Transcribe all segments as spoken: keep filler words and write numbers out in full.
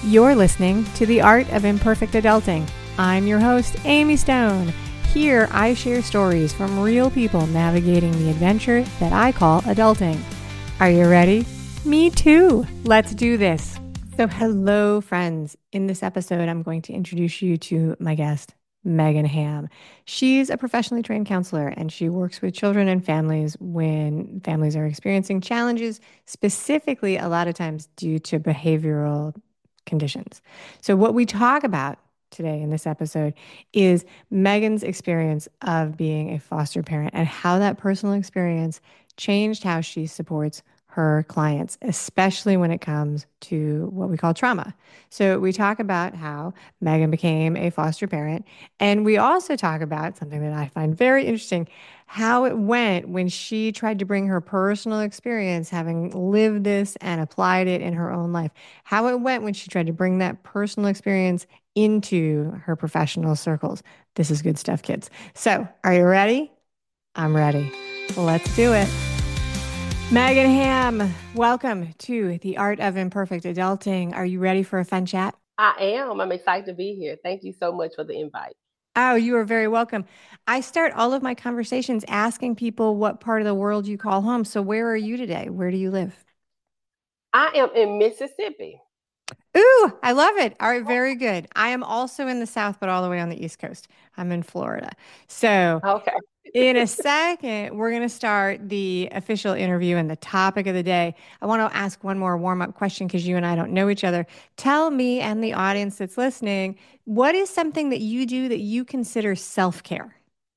You're listening to The Art of Imperfect Adulting. I'm your host, Amy Stone. Here, I share stories from real people navigating the adventure that I call adulting. Are you ready? Me too. Let's do this. So, hello, friends. In this episode, I'm going to introduce you to my guest, Megan Ham. She's a professionally trained counselor, and she works with children and families when families are experiencing challenges, specifically a lot of times due to behavioral conditions. So, what we talk about today in this episode is Megan's experience of being a foster parent and how that personal experience changed how she supports her clients, especially when it comes to what we call trauma. So we talk about how Megan became a foster parent, and we also talk about something that I find very interesting, how it went when she tried to bring her personal experience, having lived this and applied it in her own life, how it went when she tried to bring that personal experience into her professional circles. This is good stuff, kids. So are you ready? I'm ready. Let's do it. Megan Ham, welcome to The Art of Imperfect Adulting. Are you ready for a fun chat? I am. I'm excited to be here. Thank you so much for the invite. Oh, you are very welcome. I start all of my conversations asking people what part of the world you call home. So where are you today? Where do you live? I am in Mississippi. Ooh, I love it. All right, very good. I am also in the South, but all the way on the East Coast. I'm in Florida. So Okay. in a second, we're going to start the official interview and the topic of the day. I want to ask one more warm up question because you and I don't know each other. Tell me and the audience that's listening, what is something that you do that you consider self care?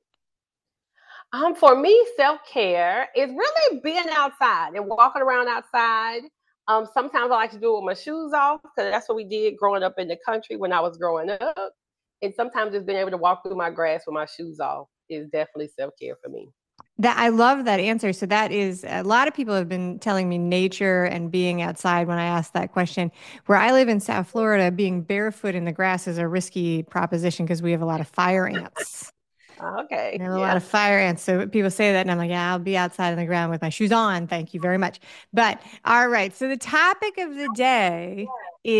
Um, for me, self care is really being outside and walking around outside. Um, sometimes I like to do it with my shoes off because that's what we did growing up in the country when I was growing up. And sometimes just being able to walk through my grass with my shoes off is definitely self care for me. That I love that answer. So that is a lot of people have been telling me nature and being outside when I asked that question. Where I live in South Florida, being barefoot in the grass is a risky proposition because we have a lot of fire ants. Okay. We have a lot Yeah. of fire ants. So people say that, and I'm like, yeah, I'll be outside on the ground with my shoes on. Thank you very much. But all right. So the topic of the day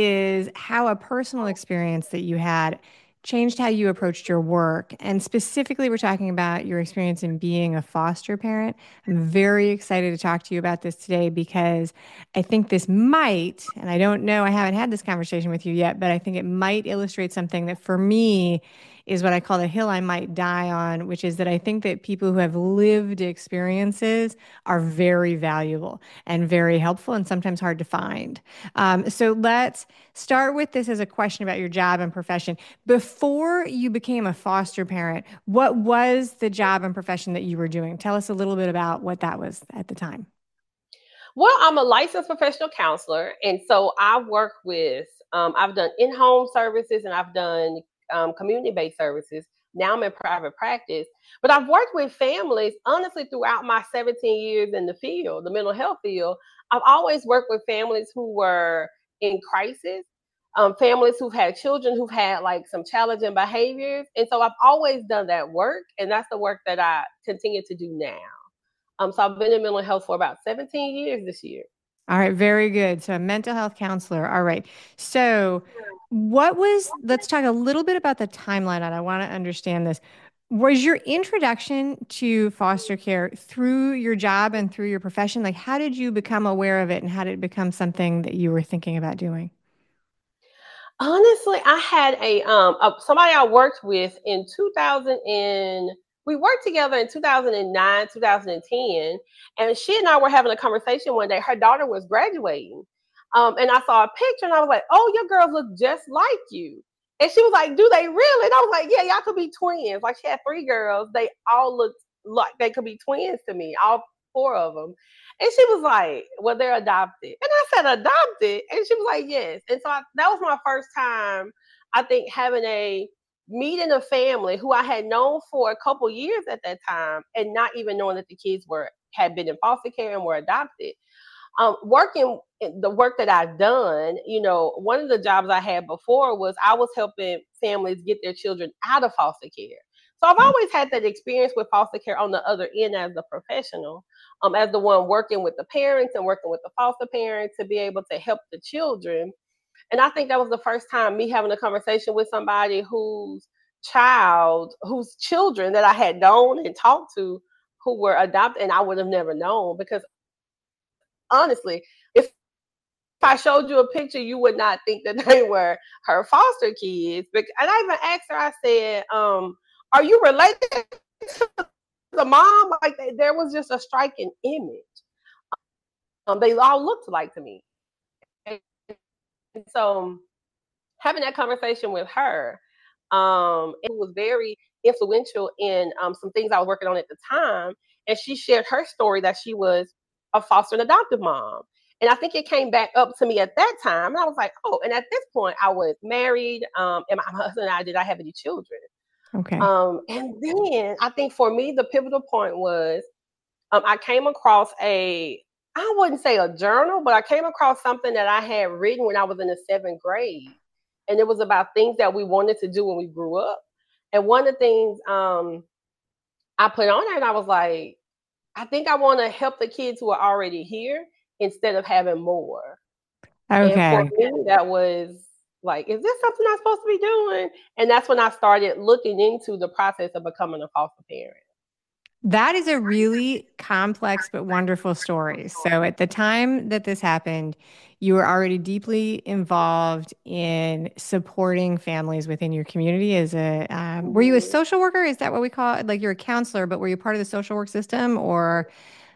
is how a personal experience that you had changed how you approached your work. And specifically, we're talking about your experience in being a foster parent. I'm very excited to talk to you about this today because I think this might, and I don't know, I haven't had this conversation with you yet, but I think it might illustrate something that for me, is what I call the hill I might die on, which is that I think that people who have lived experiences are very valuable and very helpful and sometimes hard to find. Um, so let's start with this as a question about your job and profession. Before you became a foster parent, what was the job and profession that you were doing? Tell us a little bit about what that was at the time. Well, I'm a licensed professional counselor, and so I work with. Um, I've done in-home services and I've done um, community-based services. Now I'm in private practice, but I've worked with families honestly throughout my seventeen years in the field, the mental health field. I've always worked with families who were in crisis, um, families who've had children who've had like some challenging behaviors, and so I've always done that work, and that's the work that I continue to do now. Um, so I've been in mental health for about seventeen years this year. All right, very good. So, a mental health counselor. All right. So, what was, let's talk a little bit about the timeline, and I want to understand this. Was your introduction to foster care through your job and through your profession? Like, how did you become aware of it and how did it become something that you were thinking about doing? Honestly, I had a um a, somebody I worked with in two thousand and we worked together in two thousand nine, two thousand ten, and she and I were having a conversation one day. Her daughter was graduating. Um, and I saw a picture and I was like, "Oh, your girls look just like you." And she was like, "Do they really?" And I was like, "Yeah, y'all could be twins." Like she had three girls. They all looked like they could be twins to me, all four of them. And she was like, "Well, they're adopted." And I said, "Adopted?" And she was like, "Yes." And so I, that was my first time, I think, having a meeting a family who I had known for a couple years at that time, and not even knowing that the kids were had been in foster care and were adopted. Um, working the work that I've done, you know, one of the jobs I had before was I was helping families get their children out of foster care. So I've Okay. always had that experience with foster care on the other end as a professional, um, as the one working with the parents and working with the foster parents to be able to help the children. And I think that was the first time me having a conversation with somebody whose child, whose children that I had known and talked to who were adopted, and I would have never known because honestly, if if I showed you a picture, you would not think that they were her foster kids. And I even asked her, I said, um, are you related to the mom? Like, there was just a striking image. Um, they all looked alike to me. And so having that conversation with her, um, it was very influential in um, some things I was working on at the time. And she shared her story that she was a foster and adoptive mom. And I think it came back up to me at that time. And I was like, oh, and at this point I was married. Um, and my husband and I did not have any children. Okay. Um, and then I think for me, the pivotal point was um, I came across a, I wouldn't say a journal, but I came across something that I had written when I was in the seventh grade. And it was about things that we wanted to do when we grew up. And one of the things um, I put on there, and I was like, I think I want to help the kids who are already here instead of having more. And for Okay. me, that was like, is this something I'm supposed to be doing? And that's when I started looking into the process of becoming a foster parent. That is a really complex but wonderful story. So, at the time that this happened, you were already deeply involved in supporting families within your community. As a, um, were you a Mhm. social worker? Is that what we call it? Like you're a counselor, but were you part of the social work system or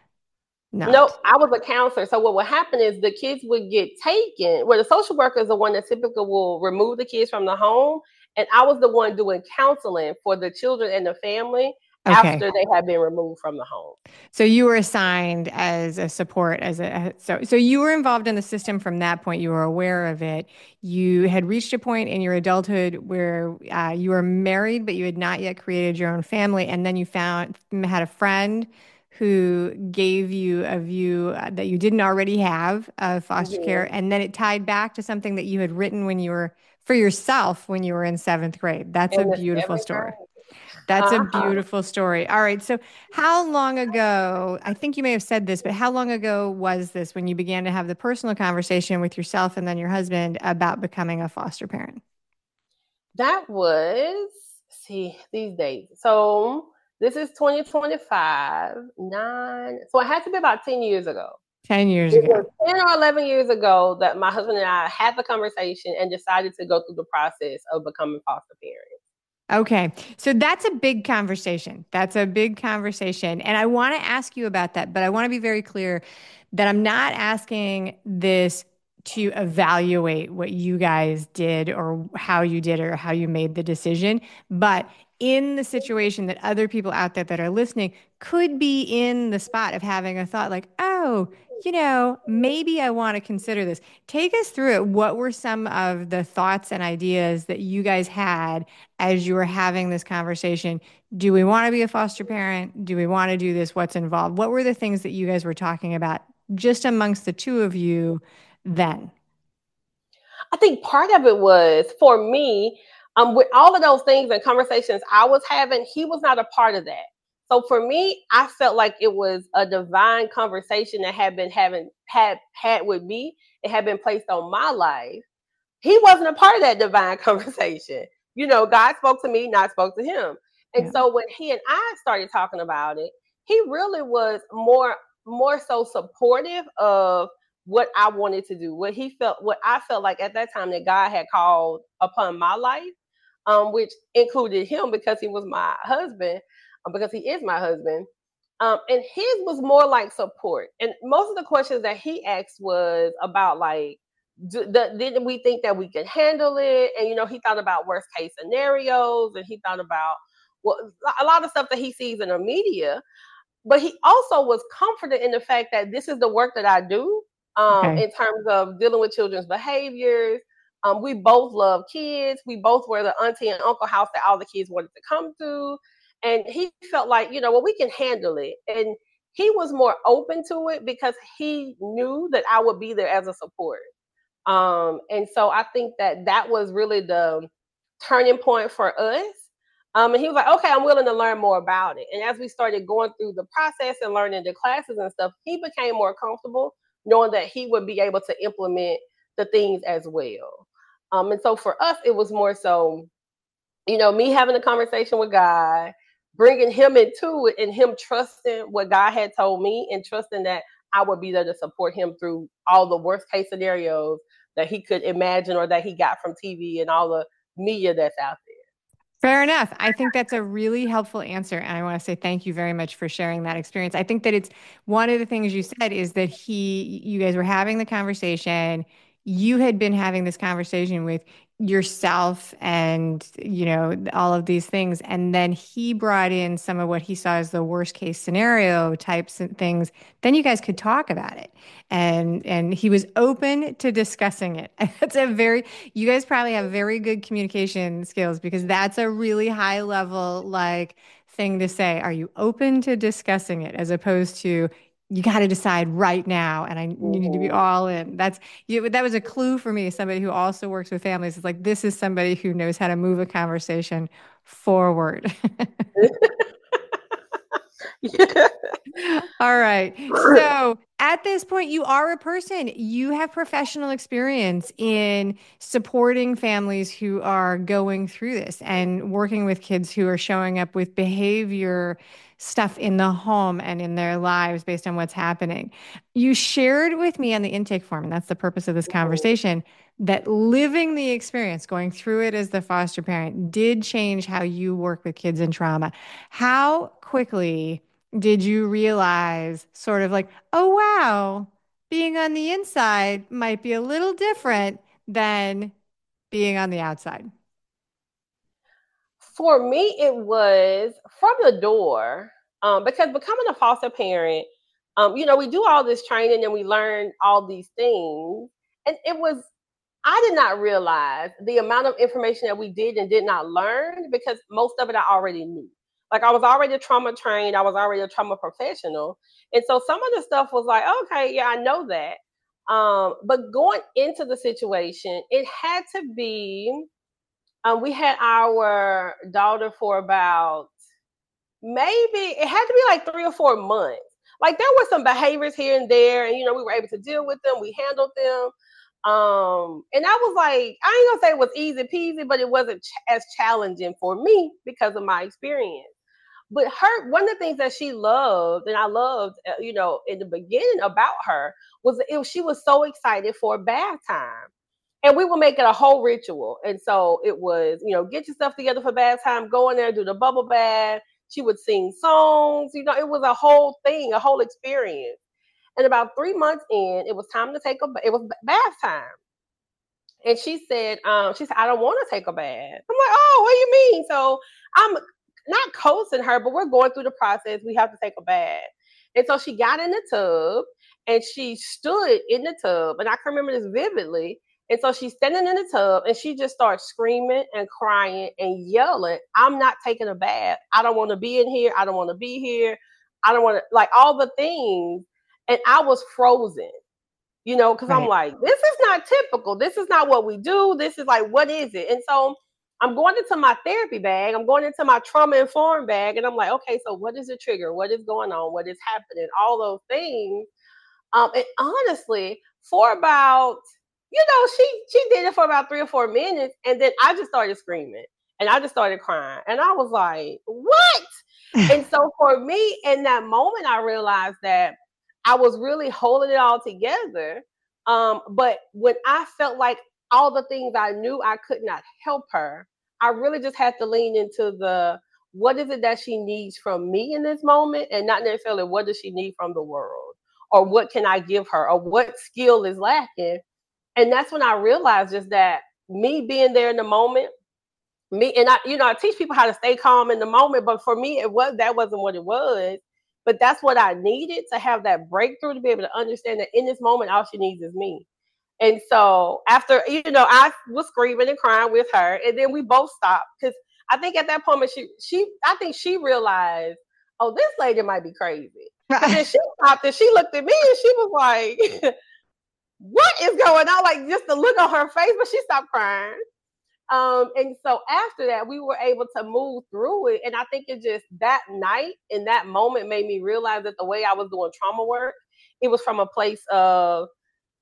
Nope, not? I was a counselor. So what would happen is the kids would get taken. Well, the social worker is the one that typically will remove the kids from the home, and I was the one doing counseling for the children and the family Okay. after they had been removed from the home. So you were assigned as a support as a so so you were involved in the system from that point. You were aware of it. You had reached a point in your adulthood where uh, you were married, but you had not yet created your own family, and then you found had a friend who gave you a view uh, that you didn't already have of foster care, Mhm. and then it tied back to something that you had written when you were for yourself when you were in seventh grade. That's a In the beautiful seventh story. grade. That's a Uh-huh. beautiful story. All right. So, how long ago, I think you may have said this, but how long ago was this when you began to have the personal conversation with yourself and then your husband about becoming a foster parent? That was, see, these days. So this is twenty twenty-five, nine. So it had to be about ten years ago. ten years It was ago. ten or eleven years ago that my husband and I had the conversation and decided to go through the process of becoming foster parents. Okay. So that's a big conversation. That's a big conversation. And I want to ask you about that, but I want to be very clear that I'm not asking this to evaluate what you guys did or how you did or how you made the decision. But in the situation that other people out there that are listening could be in the spot of having a thought like, oh, you know, maybe I want to consider this. Take us through it. What were some of the thoughts and ideas that you guys had as you were having this conversation? Do we want to be a foster parent? Do we want to do this? What's involved? What were the things that you guys were talking about just amongst the two of you then? I think part of it was for me, um, with all of those things and conversations I was having, he was not a part of that. So for me, I felt like it was a divine conversation that had been having had had with me. It had been placed on my life. He wasn't a part of that divine conversation. You know, God spoke to me, not spoke to him. And Yeah. so when he and I started talking about it, he really was more more so supportive of what I wanted to do, what he felt, what I felt like at that time that God had called upon my life, um, which included him because he was my husband, uh, because he is my husband. Um, and his was more like support. And most of the questions that he asked was about like, do, the, didn't we think that we could handle it? And you know, he thought about worst case scenarios, and he thought about well, a lot of stuff that he sees in the media. But he also was comforted in the fact that this is the work that I do um, Okay. in terms of dealing with children's behaviors. Um, we both love kids. We both were the auntie and uncle house that all the kids wanted to come to. And he felt like, you know, well, we can handle it. And he was more open to it because he knew that I would be there as a support. Um, and so I think that that was really the turning point for us. Um, and he was like, okay, I'm willing to learn more about it. And as we started going through the process and learning the classes and stuff, he became more comfortable knowing that he would be able to implement the things as well. Um, and so for us, it was more so, you know, me having a conversation with God, bringing him into it, and him trusting what God had told me, and trusting that I would be there to support him through all the worst case scenarios that he could imagine or that he got from T V and all the media that's out there. Fair enough. I think that's a really helpful answer. And I want to say thank you very much for sharing that experience. I think that it's one of the things you said is that he, you guys were having the conversation. You had been having this conversation with yourself and, you know, all of these things. And then he brought in some of what he saw as the worst case scenario types and things. Then you guys could talk about it. And and he was open to discussing it. That's a very you guys probably have very good communication skills because that's a really high level like thing to say. Are you open to discussing it as opposed to you got to decide right now and I you need to be Mm-hmm. all in. That's you, that was a clue for me. Somebody who also works with families is like this is somebody who knows how to move a conversation forward. Yeah. All right. So at this point, you are a person. You have professional experience in supporting families who are going through this and working with kids who are showing up with behavior stuff in the home and in their lives based on what's happening. You shared with me on the intake form, and that's the purpose of this conversation, that living the experience, going through it as the foster parent, did change how you work with kids in trauma. How quickly did you realize sort of like, oh, wow, being on the inside might be a little different than being on the outside? For me, it was from the door, um, because becoming a foster parent, um, you know, we do all this training and we learn all these things. And it was, I did not realize the amount of information that we did and did not learn because most of it I already knew. Like I was already trauma trained, I was already a trauma professional. And so some of the stuff was like, okay, yeah, I know that. Um, but going into the situation, it had to be um, we had our daughter for about maybe it had to be like three or four months. Like there were some behaviors here and there, and you know we were able to deal with them. We handled them, um, and I was like, I ain't gonna say it was easy peasy, but it wasn't ch- as challenging for me because of my experience. But her, one of the things that she loved, and I loved, uh, you know, in the beginning about her was it, she was so excited for bath time and we would make it a whole ritual. And so it was, you know, get your stuff together for bath time, go in there, do the bubble bath. She would sing songs, you know, it was a whole thing, a whole experience. And about three months in, it was time to take a, it was bath time. And she said, um, she said, I don't want to take a bath. I'm like, oh, what do you mean? So I'm not coaxing her, but we're going through the process. We have to take a bath. And so she got in the tub and she stood in the tub. And I can remember this vividly. And so she's standing in the tub and she just starts screaming and crying and yelling, I'm not taking a bath. I don't want to be in here. I don't want to be here. I don't want to, like all the things. And I was frozen, you know, because I'm Right. like, this is not typical. This is not what we do. This is like, what is it? And so I'm going into my therapy bag. I'm going into my trauma informed bag. And I'm like, okay, so what is the trigger? What is going on? What is happening? All those things. Um, and honestly, for about, you know, she she did it for about three or four minutes, and then I just started screaming, and I just started crying, and I was like, "What?" And so for me, in that moment, I realized that I was really holding it all together. Um, but when I felt like all the things I knew I could not help her, I really just had to lean into the what is it that she needs from me in this moment, and not necessarily what does she need from the world or what can I give her or what skill is lacking. And that's when I realized just that me being there in the moment, me and I, you know, I teach people how to stay calm in the moment, but for me, it was that wasn't what it was. But that's what I needed to have that breakthrough to be able to understand that in this moment, all she needs is me. And so after, you know, I was screaming and crying with her, and then we both stopped because I think at that point she she I think she realized, oh, this lady might be crazy. So then she stopped and she looked at me and she was like, what is going on? Like just the look on her face, but she stopped crying. Um, and so after that, we were able to move through it. And I think it just that night in that moment made me realize that the way I was doing trauma work, it was from a place of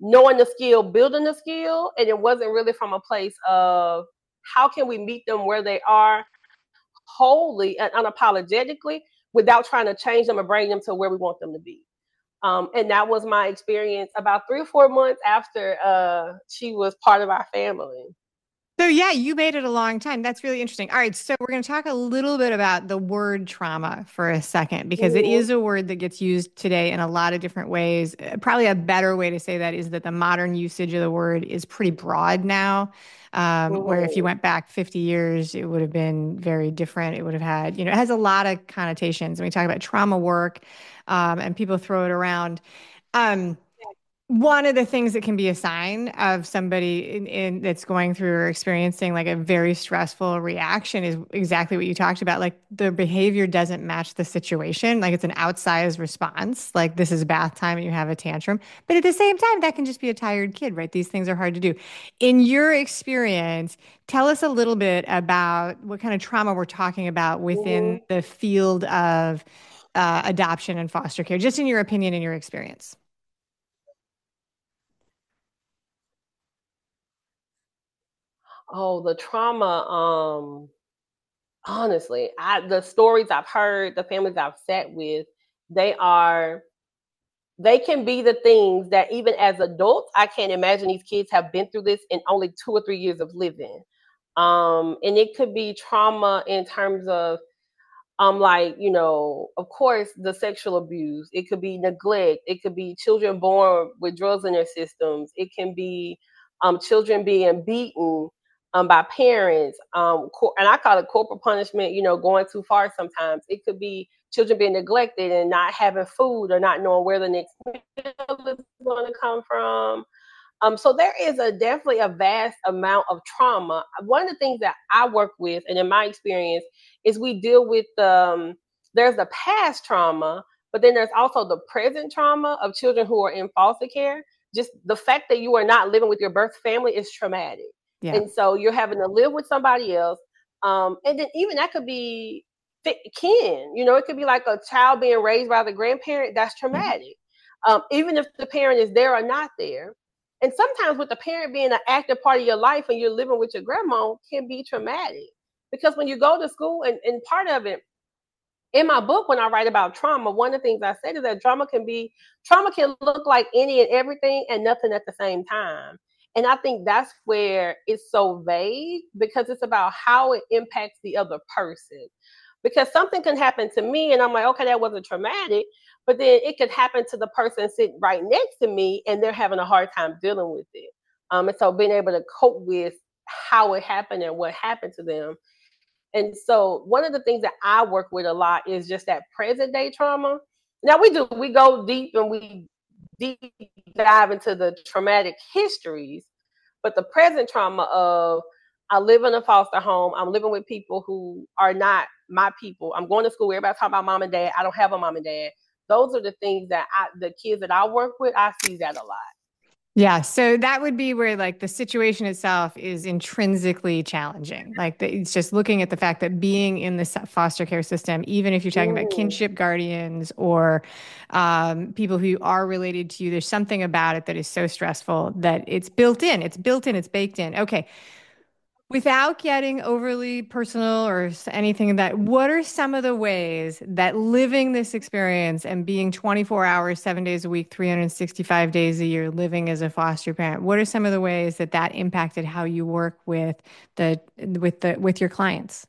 knowing the skill, building the skill, and it wasn't really from a place of how can we meet them where they are wholly and unapologetically without trying to change them or bring them to where we want them to be. Um, and that was my experience about three or four months after uh, she was part of our family. So yeah, you made it a long time. That's really interesting. All right, so we're going to talk a little bit about the word trauma for a second because it Mm-hmm. is a word that gets used today in a lot of different ways. Uh, Probably a better way to say that is that the modern usage of the word is pretty broad now. Um, where if you Mm-hmm. went back fifty years, it would have been very different. It would have had, you know, it has a lot of connotations. When we talk about trauma work, um, and people throw it around. Um, One of the things that can be a sign of somebody in, in that's going through or experiencing like a very stressful reaction is exactly what you talked about. Like the behavior doesn't match the situation. Like it's an outsized response. Like this is bath time and you have a tantrum. But at the same time, that can just be a tired kid, right? These things are hard to do. In your experience, tell us a little bit about what kind of trauma we're talking about within Mm-hmm. the field of uh, adoption and foster care, just in your opinion and your experience. Oh, the trauma. Um, honestly, I the stories I've heard, the families I've sat with, they are they can be the things that even as adults, I can't imagine these kids have been through this in only two or three years of living. Um, and it could be trauma in terms of um like you know of course the sexual abuse, it could be neglect, it could be children born with drugs in their systems, it can be um children being beaten um by parents, um cor- and I call it corporal punishment, you know going too far. Sometimes it could be children being neglected and not having food or not knowing where the next meal is going to come from. Um, so there is a definitely a vast amount of trauma. One of the things that I work with, and in my experience, is we deal with um, there's the past trauma, but then there's also the present trauma of children who are in foster care. Just the fact that you are not living with your birth family is traumatic, Yeah. and so you're having to live with somebody else. Um, and then even that could be kin. You know, it could be like a child being raised by the grandparent. That's Yeah. traumatic. Um, even if the parent is there or not there, and sometimes with the parent being an active part of your life and you're living with your grandma can be traumatic. Because when you go to school, and, and part of it in my book, when I write about trauma, one of the things I said is that trauma can be trauma can look like any and everything and nothing at the same time. And I think that's where it's so vague because it's about how it impacts the other person. Because something can happen to me and I'm like, okay, that wasn't traumatic, but then it could happen to the person sitting right next to me and they're having a hard time dealing with it. Um, and so being able to cope with how it happened and what happened to them. And so one of the things that I work with a lot is just that present day trauma. Now we do we go deep and we deep dive into the traumatic histories, but the present trauma of I live in a foster home, I'm living with people who are not my people. I'm going to school, everybody talking about mom and dad. I don't have a mom and dad. Those are the things that I the kids that I work with, I see that a lot. Yeah, so that would be where like the situation itself is intrinsically challenging. Like the, it's just looking at the fact that being in the foster care system, even if you're talking about Mm-hmm. kinship guardians or um, people who are related to you, there's something about it that is so stressful that it's built in. It's built in. It's baked in. Okay, without getting overly personal or anything that, what are some of the ways that living this experience and being twenty-four hours, seven days a week, three hundred sixty-five days a year, living as a foster parent, what are some of the ways that that impacted how you work with the, with the, with your clients?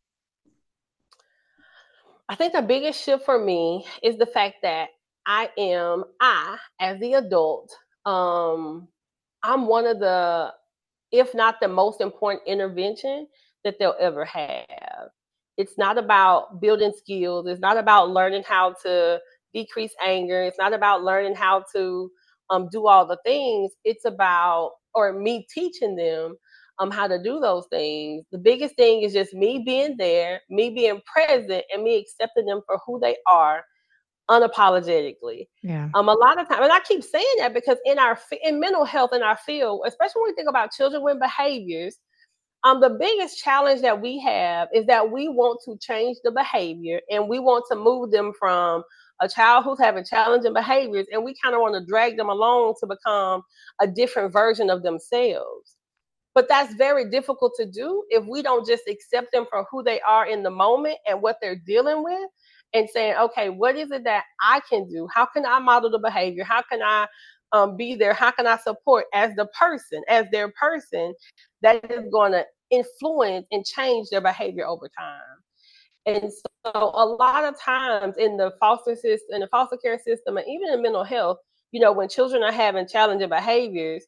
I think the biggest shift for me is the fact that I am I as the adult. Um, I'm one of the, if not the most important intervention that they'll ever have. It's not about building skills. It's not about learning how to decrease anger. It's not about learning how to um, do all the things. It's about, or me teaching them um, how to do those things. The biggest thing is just me being there, me being present, and me accepting them for who they are unapologetically. Yeah. Um, a lot of times, and I keep saying that because in our in mental health in our field, especially when we think about children with behaviors, um, the biggest challenge that we have is that we want to change the behavior and we want to move them from a child who's having challenging behaviors, and we kind of want to drag them along to become a different version of themselves. But that's very difficult to do if we don't just accept them for who they are in the moment and what they're dealing with, and saying, okay, what is it that I can do? How can I model the behavior? How can I um, be there? How can I support as the person, as their person that is going to influence and change their behavior over time? And so a lot of times in the foster system, in the foster care system, and even in mental health, you know, when children are having challenging behaviors,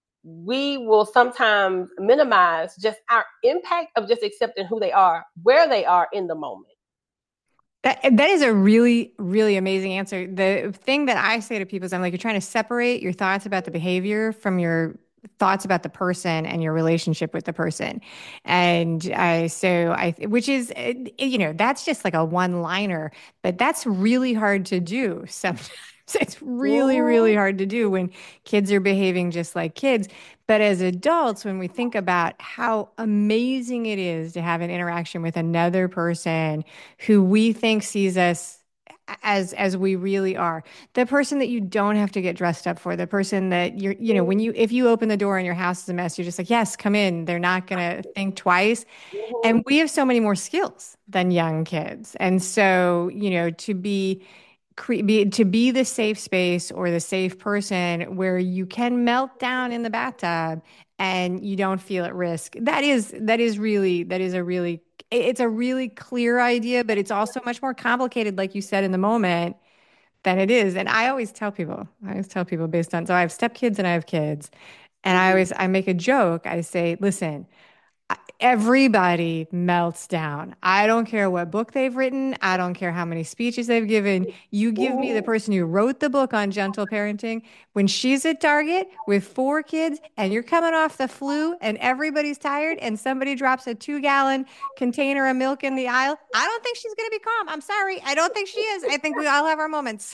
we will sometimes minimize just our impact of just accepting who they are, where they are in the moment. That that is a really, really amazing answer. The thing that I say to people is I'm like, you're trying to separate your thoughts about the behavior from your thoughts about the person and your relationship with the person. And I, so I, which is, eh, you know, that's just like a one-liner, but that's really hard to do sometimes. It's really, really Mm-hmm. hard to do when kids are behaving just like kids. But as adults, when we think about how amazing it is to have an interaction with another person who we think sees us as as we really are, the person that you don't have to get dressed up for, the person that you're, you know, when you, if you open the door and your house is a mess, you're just like, yes, come in. They're not going to think twice. Mm-hmm. And we have so many more skills than young kids. And so, you know, to be cre- be, to be the safe space or the safe person where you can melt down in the bathtub and you don't feel at risk. That is that is really that is a really it's a really clear idea, but it's also much more complicated, like you said in the moment, than it is. And I always tell people, I always tell people based on, so I have stepkids and I have kids, and I Mm-hmm. always I make a joke. I say, listen, everybody melts down. I don't care what book they've written. I don't care how many speeches they've given. You give me the Mm-hmm. person who wrote the book on gentle parenting when she's at Target with four kids and you're coming off the flu and everybody's tired and somebody drops a two gallon container of milk in the aisle. I don't think she's going to be calm. I'm sorry. I don't think she is. I think we all have our moments.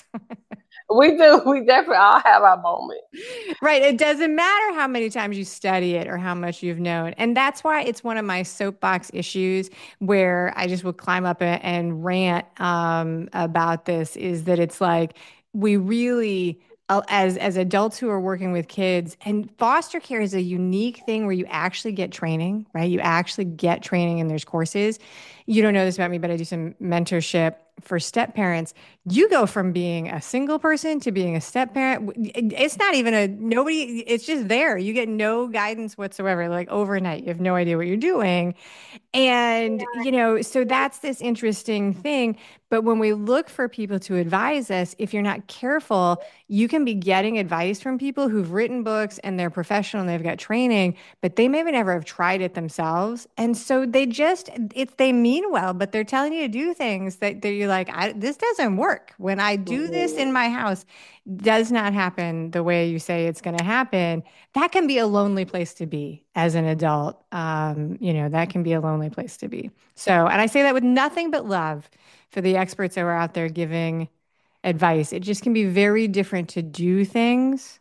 We do. We definitely all have our moment. Right. It doesn't matter how many times you study it or how much you've known. And that's why it's one of my soapbox issues where I just would climb up a- and rant um, about this is that it's like we really, uh, as as adults who are working with kids, and foster care is a unique thing where you actually get training, right? You actually get training and there's courses. You don't know this about me, but I do some mentorship for step parents. You go from being a single person to being a step parent. It's not even a nobody, it's just there. You get no guidance whatsoever, like overnight. You have no idea what you're doing. And, you know, so that's this interesting thing. But when we look for people to advise us, if you're not careful, you can be getting advice from people who've written books and they're professional and they've got training, but they maybe never have tried it themselves. And so they just, it's, they mean well, but they're telling you to do things that, that you're like, I, this doesn't work. When I do this Mm-hmm. in my house, does not happen the way you say it's going to happen. That can be a lonely place to be as an adult. Um, you know, that can be a lonely place to be. So, and I say that with nothing but love for the experts that are out there giving advice. It just can be very different to do things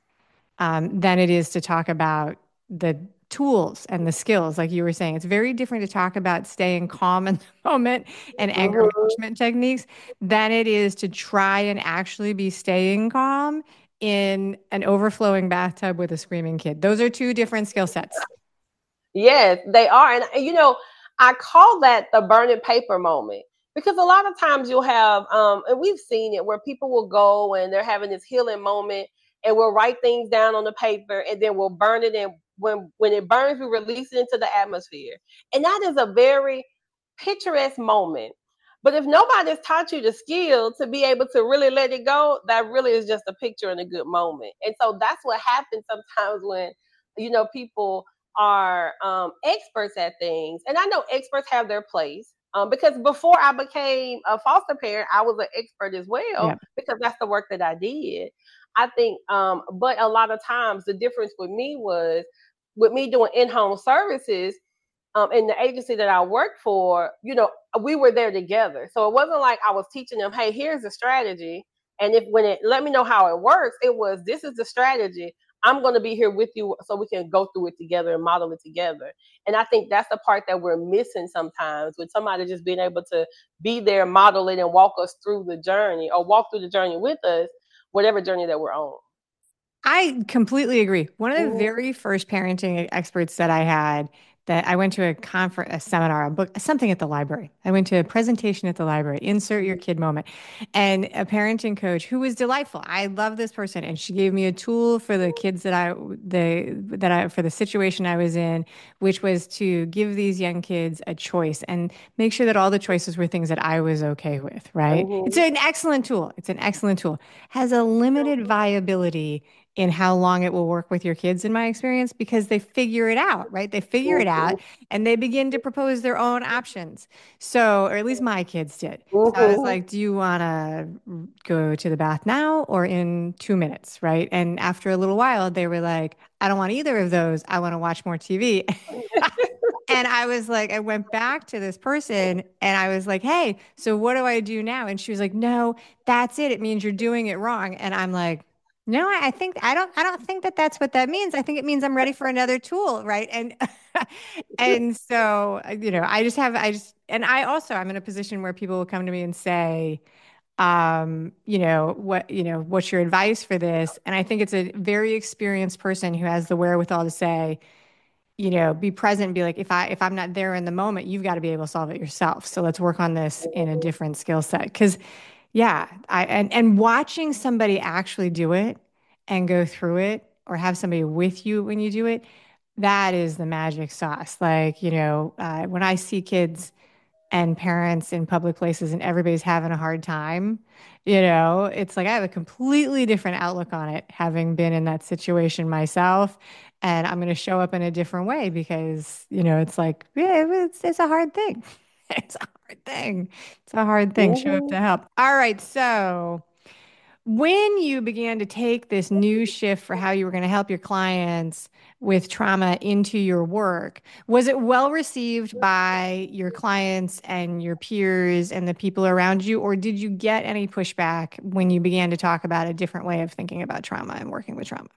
um, than it is to talk about the tools and the skills. Like you were saying, it's very different to talk about staying calm in the moment and anger Mm-hmm. management techniques than it is to try and actually be staying calm in an overflowing bathtub with a screaming kid. Those are two different skill sets. Yes, they are. And, and, you know, I call that the burning paper moment, because a lot of times you'll have, um, and we've seen it where people will go and they're having this healing moment and we'll write things down on the paper and then we'll burn it. And when, when it burns, we release it into the atmosphere. And that is a very picturesque moment. But if nobody's taught you the skill to be able to really let it go, that really is just a picture in a good moment. And so that's what happens sometimes when, you know, people are um, experts at things. And I know experts have their place, um, because before I became a foster parent, I was an expert as well Yeah. because that's the work that I did. I think, um, but a lot of times the difference with me was with me doing in home services, um, in the agency that I worked for, you know, we were there together. So it wasn't like I was teaching them, hey, here's the strategy. And if when it let me know how it works, it was this is the strategy. I'm going to be here with you so we can go through it together and model it together. And I think that's the part that we're missing sometimes, with somebody just being able to be there, model it, and walk us through the journey, or walk through the journey with us, whatever journey that we're on. I completely agree. One of the Mm-hmm. very first parenting experts that I had, that I went to a conference, a seminar, a book, something at the library. I went to a presentation at the library, insert your kid moment, and a parenting coach who was delightful. I love this person, and she gave me a tool for the kids that I, the that I for the situation I was in, which was to give these young kids a choice and make sure that all the choices were things that I was okay with. Right? It's Mm-hmm. an excellent tool. It's an excellent tool. Has a limited viability in how long it will work with your kids, in my experience, because they figure it out, right? They figure it out and they begin to propose their own options. So, or at least my kids did. So I was Mm-hmm. like, do you want to go to the bath now or in two minutes, right? And after a little while, they were like, I don't want either of those. I want to watch more T V. And I was like, I went back to this person and I was like, hey, so what do I do now? And she was like, no, that's it. It means you're doing it wrong. And I'm like, no, I I think I don't I don't think that that's what that means. I think it means I'm ready for another tool, right? And and so, uh, you know, I just have I just and I also I'm in a position where people will come to me and say, um, you know, what, you know, what's your advice for this? And I think it's a very experienced person who has the wherewithal to say, you know, be present and be like, if I if I'm not there in the moment, you've got to be able to solve it yourself. So let's work on this in a different skill set. Because yeah, I and and watching somebody actually do it and go through it, or have somebody with you when you do it, that is the magic sauce. Like, you know, uh, when I see kids and parents in public places and everybody's having a hard time, you know, it's like I have a completely different outlook on it, having been in that situation myself. And I'm going to show up in a different way because, you know, it's like, yeah, it's, it's a hard thing. It's a hard thing. It's a hard thing. Show up Mm-hmm. to help. All right. So, when you began to take this new shift for how you were going to help your clients with trauma into your work, was it well received by your clients and your peers and the people around you, or did you get any pushback when you began to talk about a different way of thinking about trauma and working with trauma?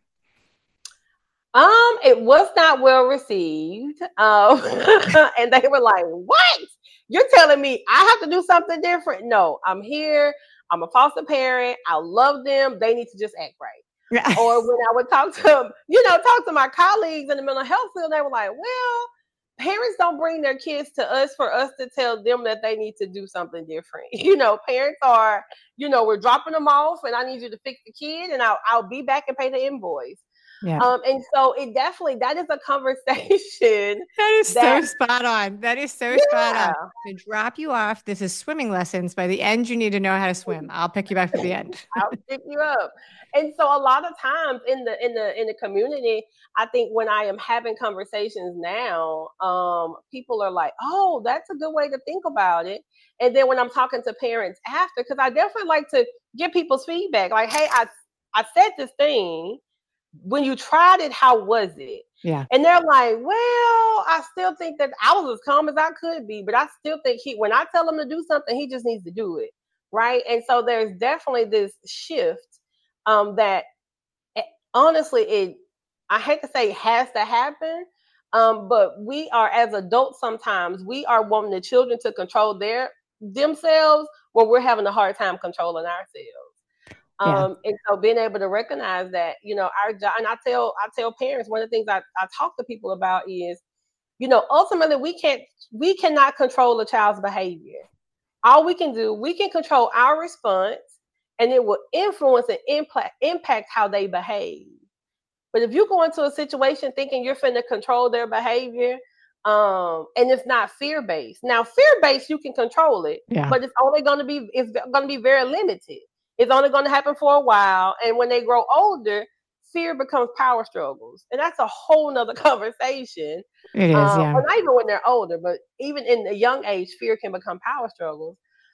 Um, it was not well received. Um, and they were like, "What? You're telling me I have to do something different?" No, I'm here. I'm a foster parent. I love them. They need to just act right. Yeah. Or when I would talk to them, you know, talk to my colleagues in the mental health field, they were like, "Well, parents don't bring their kids to us for us to tell them that they need to do something different." You know, parents are, you know, we're dropping them off, and I need you to fix the kid, and I'll I'll be back and pay the invoice. Yeah. Um, and so it definitely, that is a conversation That is that, so spot on. That is so spot on. yeah, To drop you off, this is swimming lessons. By the end, you need to know how to swim. I'll pick you back at the end. I'll pick you up. And so a lot of times in the in the in the community, I think when I am having conversations now, um, people are like, "Oh, that's a good way to think about it." And then when I'm talking to parents after, because I definitely like to get people's feedback, like, "Hey, I I said this thing. When you tried it, how was it?" Yeah. And they're like, "Well, I still think that I was as calm as I could be, but I still think he, when I tell him to do something, he just needs to do it." Right. And so there's definitely this shift, um, that, eh, honestly, it, I hate to say, has to happen. Um, but we are, as adults, sometimes we are wanting the children to control their themselves when we're having a hard time controlling ourselves. Yeah. Um, and so being able to recognize that, you know, our job, and I tell, I tell parents, one of the things I, I talk to people about is, you know, ultimately we can't, we cannot control a child's behavior. All we can do, we can control our response, and it will influence and impact, impact how they behave. But if you go into a situation thinking you're finna control their behavior, um, and it's not fear based. Now, fear based, you can control it, Yeah. but it's only going to be, it's going to be very limited. It's only going to happen for a while, and when they grow older, fear becomes power struggles, and that's a whole nother conversation. It is. Uh, Yeah. or not even when they're older, but even in the young age, fear can become power struggles.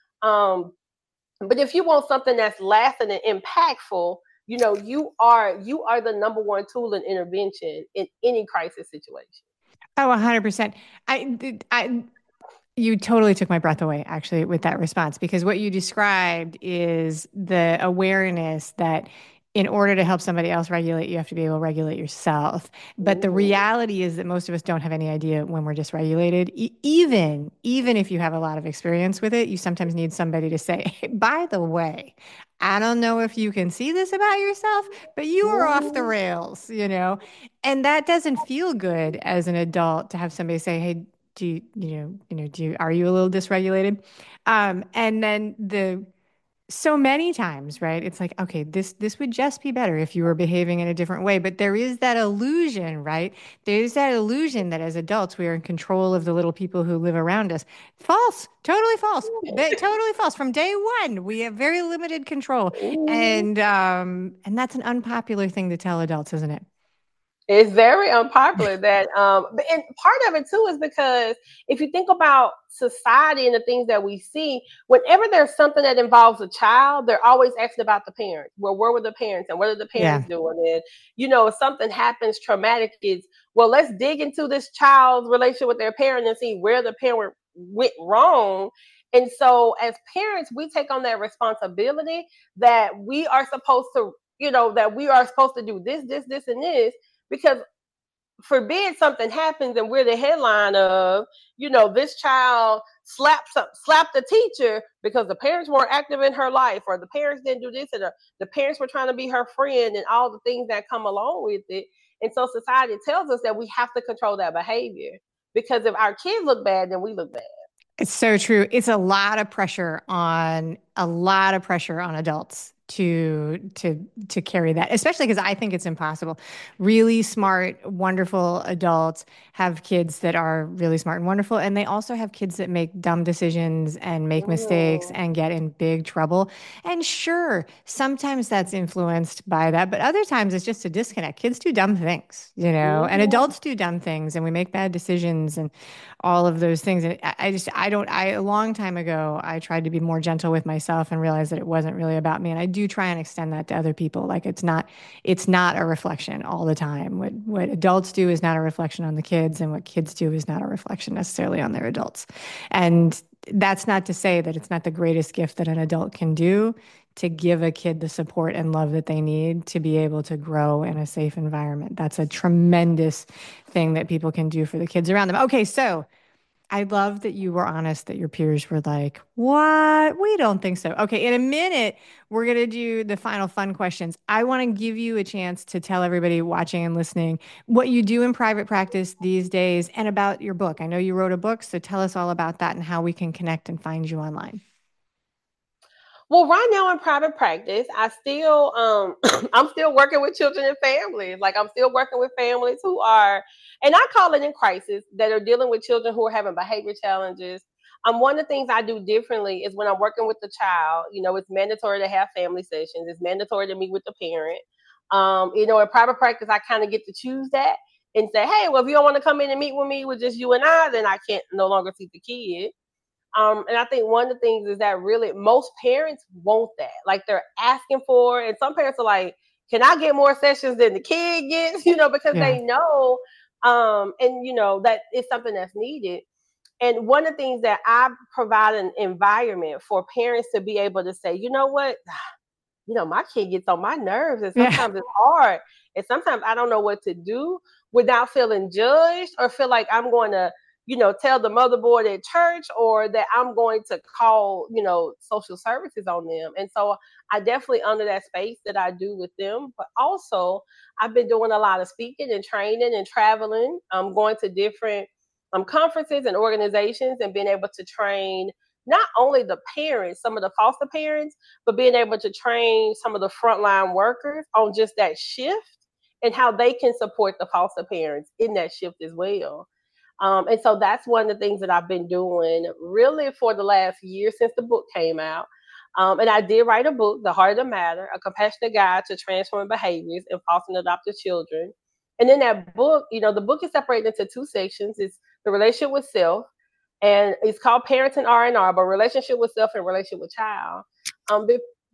Um, but if you want something that's lasting and impactful, you know, you are you are the number one tool in intervention in any crisis situation. Oh, one hundred percent. I, I, you totally took my breath away, actually, with that response, because what you described is the awareness that in order to help somebody else regulate, you have to be able to regulate yourself. But the Mhm. reality is that most of us don't have any idea when we're dysregulated. E- even even if you have a lot of experience with it, you sometimes need somebody to say, hey, by the way, I don't know if you can see this about yourself, but you are off the Mhm. rails, you know? And that doesn't feel good as an adult to have somebody say, hey, do you, you know, you know, do you, are you a little dysregulated? Um, and then the so many times, right? It's like, okay, this this would just be better if you were behaving in a different way. But there is that illusion, right? There's that illusion that as adults we are in control of the little people who live around us. False, totally false, Ba- totally false. From day one, we have very limited control, Mhm. and um, and that's an unpopular thing to tell adults, isn't it? It's very unpopular that um but- and part of it too is because if you think about society and the things that we see, whenever there's something that involves a child, they're always asking about the parents. Well, where were the parents and what are the Yeah. parents doing? And you know, if something happens traumatic, is well, let's dig into this child's relationship with their parent and see where the parent went wrong. And so as parents, we take on that responsibility that we are supposed to, you know, that we are supposed to do this, this, this, and this because forbid something happens and we're the headline of, you know, this child slapped some, slapped the teacher because the parents weren't active in her life, or the parents didn't do this, and the, the parents were trying to be her friend, and all the things that come along with it. And so society tells us that we have to control that behavior because if our kids look bad, then we look bad. It's so true. It's a lot of pressure on a lot of pressure on adults to to to carry that, especially because I think it's impossible. Really smart, wonderful adults have kids that are really smart and wonderful, and they also have kids that make dumb decisions and make mistakes Mm, and get in big trouble. And sure, sometimes that's influenced by that, but other times it's just a disconnect. Kids do dumb things, you know, and mhm. adults do dumb things, and we make bad decisions and all of those things. And I, I just, I don't, I, a long time ago, I tried to be more gentle with myself and realized that it wasn't really about me. And I do try and extend that to other people. Like it's not, it's not a reflection all the time. What, what adults do is not a reflection on the kids, and what kids do is not a reflection necessarily on their adults. And that's not to say that it's not the greatest gift that an adult can do to give a kid the support and love that they need to be able to grow in a safe environment. That's a tremendous thing that people can do for the kids around them. Okay, so I love that you were honest that your peers were like, what? We don't think so. Okay, in a minute, we're going to do the final fun questions. I want to give you a chance to tell everybody watching and listening what you do in private practice these days and about your book. I know you wrote a book, so tell us all about that and how we can connect and find you online. Well, right now in private practice, I still um I'm still working with children and families. Like I'm still working with families who are, and I call it in crisis, that are dealing with children who are having behavior challenges. Um, one of the things I do differently is when I'm working with the child, you know, it's mandatory to have family sessions. It's mandatory to meet with the parent. Um, you know, in private practice, I kind of get to choose that and say, hey, well, if you don't want to come in and meet with me with just you and I, then I can't no longer see the kid. Um, and I think one of the things is that really most parents want that. Like they're asking for it. And some parents are like, can I get more sessions than the kid gets? You know, because Yeah. they know um, and you know that it's something that's needed. And one of the things that I provide an environment for parents to be able to say, you know what, you know, my kid gets on my nerves and Yeah. sometimes it's hard. And sometimes I don't know what to do without feeling judged or feel like I'm going to, you know, tell the motherboard at church or that I'm going to call, you know, social services on them. And so I definitely under that space that I do with them. But also I've been doing a lot of speaking and training and traveling. I'm going to different um, conferences and organizations and being able to train not only the parents, some of the foster parents, but being able to train some of the frontline workers on just that shift and how they can support the foster parents in that shift as well. Um, and so that's one of the things that I've been doing really for the last year since the book came out. Um, and I did write a book, The Heart of the Matter, A Compassionate Guide to Transforming Behaviors in Foster and Adopted Children. And in that book, you know, the book is separated into two sections. It's the relationship with self, and it's called Parenting R and R, but relationship with self and relationship with child. Um,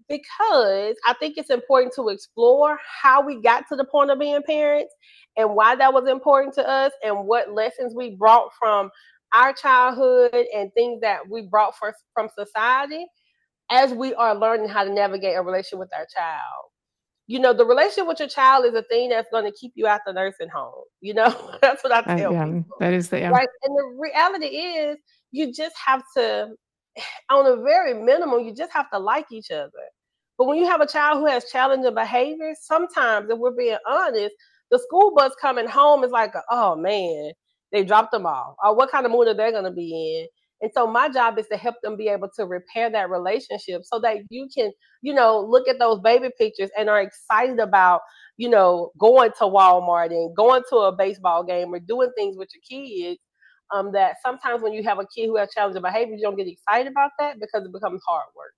because I think it's important to explore how we got to the point of being parents and why that was important to us and what lessons we brought from our childhood and things that we brought for, from society as we are learning how to navigate a relationship with our child. you know, the relationship with your child is a thing that's going to keep you out the nursing home. You know, that's what I Uh, tell yeah, people. that is the yeah. Right. And the reality is, you just have to, on a very minimum, you just have to like each other. But when you have a child who has challenging behaviors, sometimes, if we're being honest, the school bus coming home is like, oh man, they dropped them off. Or what kind of mood are they going to be in? And so my job is to help them be able to repair that relationship so that you can, you know, look at those baby pictures and are excited about, you know, going to Walmart and going to a baseball game or doing things with your kids. Um, that sometimes when you have a kid who has challenging behaviors, you don't get excited about that because it becomes hard work.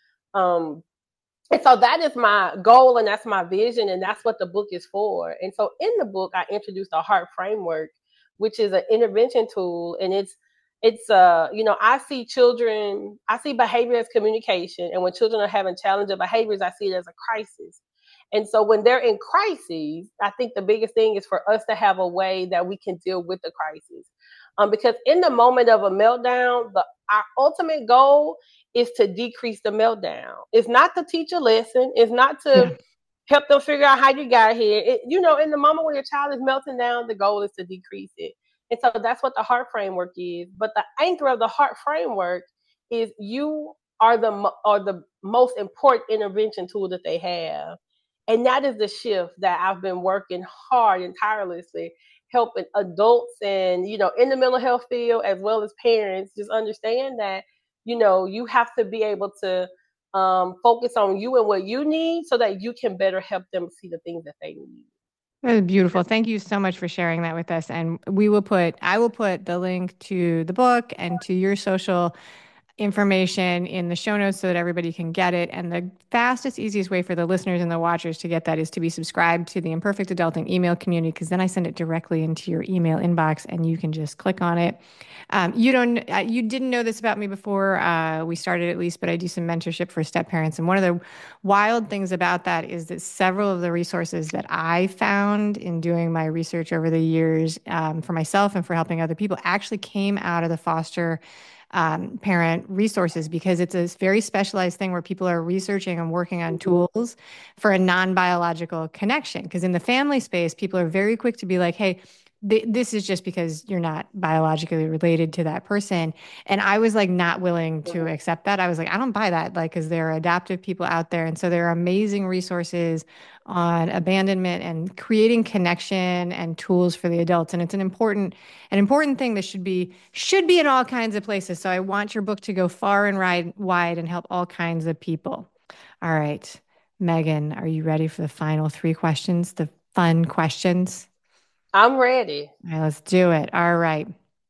Um, and so that is my goal and that's my vision and that's what the book is for. And so in the book, I introduced a heart framework, which is an intervention tool. And it's, it's, uh, you know, I see children, I see behavior as communication. And when children are having challenging behaviors, I see it as a crisis. And so when they're in crises, I think the biggest thing is for us to have a way that we can deal with the crisis. Um, because in the moment of a meltdown, the our ultimate goal is to decrease the meltdown. It's not to teach a lesson. It's not Yeah. to help them figure out how you got here. It, you know, in the moment when your child is melting down, the goal is to decrease it. And so that's what the heart framework is. But the anchor of the heart framework is you are the are the most important intervention tool that they have. And that is the shift that I've been working hard and tirelessly helping adults and, you know, in the mental health field as well as parents just understand that, you know, you have to be able to um, focus on you and what you need so that you can better help them see the things that they need. That was beautiful. Thank you so much for sharing that with us. And we will put, I will put the link to the book and to your social information in the show notes so that everybody can get it. And the fastest, easiest way for the listeners and the watchers to get that is to be subscribed to the Imperfect Adulting email community, because then I send it directly into your email inbox and you can just click on it. Um, you don't, uh, you didn't know this about me before uh, we started, at least, but I do some mentorship for step parents. And one of the wild things about that is that several of the resources that I found in doing my research over the years um, for myself and for helping other people actually came out of the foster um, parent resources, because it's a very specialized thing where people are researching and working on tools for a non-biological connection. Because in the family space, people are very quick to be like, hey, th- this is just because you're not biologically related to that person. And I was like not willing to accept that. I was like, I don't buy that, like, because there are adaptive people out there. And so there are amazing resources on abandonment and creating connection and tools for the adults. And it's an important, an important thing that should be should be in all kinds of places. So I want your book to go far and wide, wide and help all kinds of people. All right, Megan, are you ready for the final three questions? The fun questions. I'm ready. All right, let's do it. All right.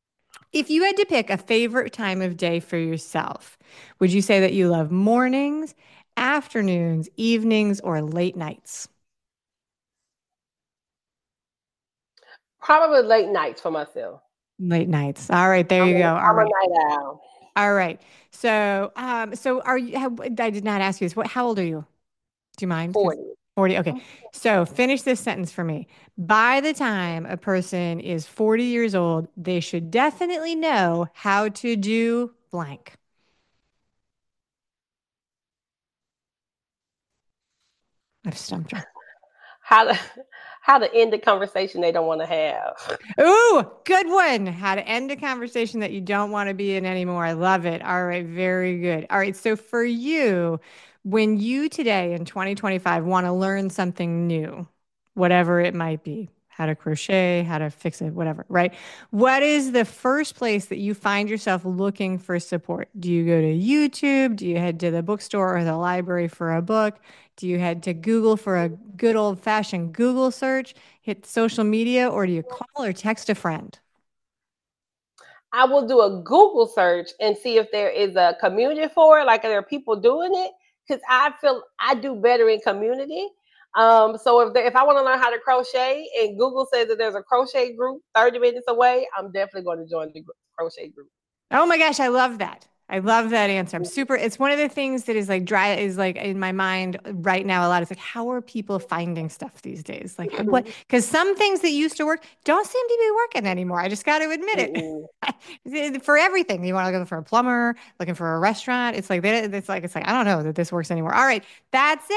If you had to pick a favorite time of day for yourself, would you say that you love mornings, afternoons, evenings, or late nights? Probably late nights for myself. Late nights. All right, there I'm you a, go. All I'm a right. night owl. All right. So, um, so are you, how, I did not ask you this. What, how old are you? Do you mind? Because forty. forty. Okay. So finish this sentence for me. By the time a person is forty years old, they should definitely know how to do blank. I've stumped her. How to how to end the conversation they don't want to have. Ooh, good one. How to end a conversation that you don't want to be in anymore. I love it. All right, very good. All right, so for you, when you today in twenty twenty-five want to learn something new, whatever it might be, how to crochet, how to fix it, whatever, right? What is the first place that you find yourself looking for support? Do you go to YouTube? Do you head to the bookstore or the library for a book? Do you head to Google for a good old fashioned Google search? Hit social media, or do you call or text a friend? I will do a Google search and see if there is a community for it, like there are people doing it, because I feel I do better in community. Um, so if there, if I want to learn how to crochet and Google says that there's a crochet group thirty minutes away, I'm definitely going to join the crochet group. Oh my gosh, I love that. I love that answer. I'm super. It's one of the things that is like dry is like in my mind right now a lot. It's like, how are people finding stuff these days? Like what? Because some things that used to work don't seem to be working anymore. I just got to admit it. For everything, you want to go for a plumber, looking for a restaurant. It's like they- it's like it's like I don't know that this works anymore. All right, that's it.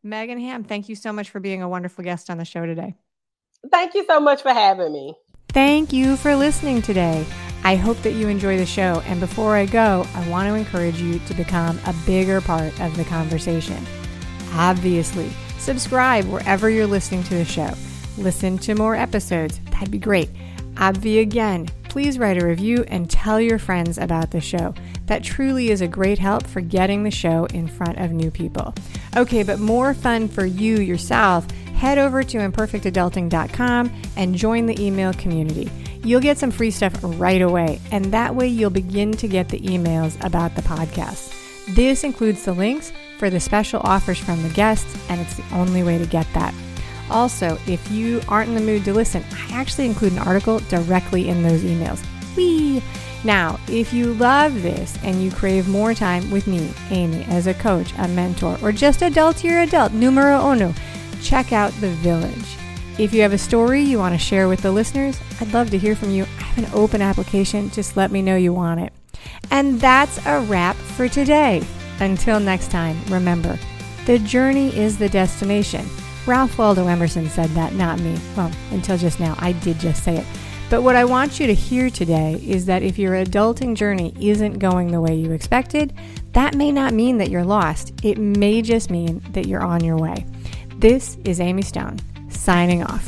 Megan Ham, thank you so much for being a wonderful guest on the show today. Thank you so much for having me. Thank you for listening today. I hope that you enjoy the show. And before I go, I want to encourage you to become a bigger part of the conversation. Obviously, subscribe wherever you're listening to the show. Listen to more episodes. That'd be great. Obvi again, please write a review and tell your friends about the show. That truly is a great help for getting the show in front of new people. Okay, but more fun for you yourself, head over to imperfect adulting dot com and join the email community. You'll get some free stuff right away, and that way you'll begin to get the emails about the podcast. This includes the links for the special offers from the guests, and it's the only way to get that. Also, if you aren't in the mood to listen, I actually include an article directly in those emails. Whee! Now, if you love this and you crave more time with me, Amy, as a coach, a mentor, or just adultier adult, numero uno, check out The Village. If you have a story you want to share with the listeners, I'd love to hear from you. I have an open application. Just let me know you want it. And that's a wrap for today. Until next time, remember, the journey is the destination. Ralph Waldo Emerson said that, not me. Well, until just now, I did just say it. But what I want you to hear today is that if your adulting journey isn't going the way you expected, that may not mean that you're lost. It may just mean that you're on your way. This is Amy Stone, signing off.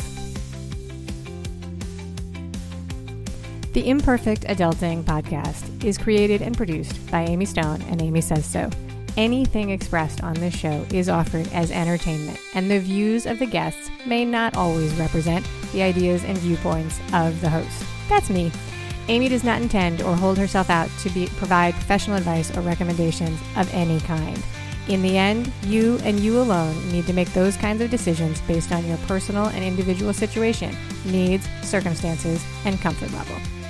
The Imperfect Adulting Podcast is created and produced by Amy Stone and Amy Says So. Anything expressed on this show is offered as entertainment, and the views of the guests may not always represent the ideas and viewpoints of the host. That's me. Amy does not intend or hold herself out to be, provide professional advice or recommendations of any kind. In the end, you and you alone need to make those kinds of decisions based on your personal and individual situation, needs, circumstances, and comfort level.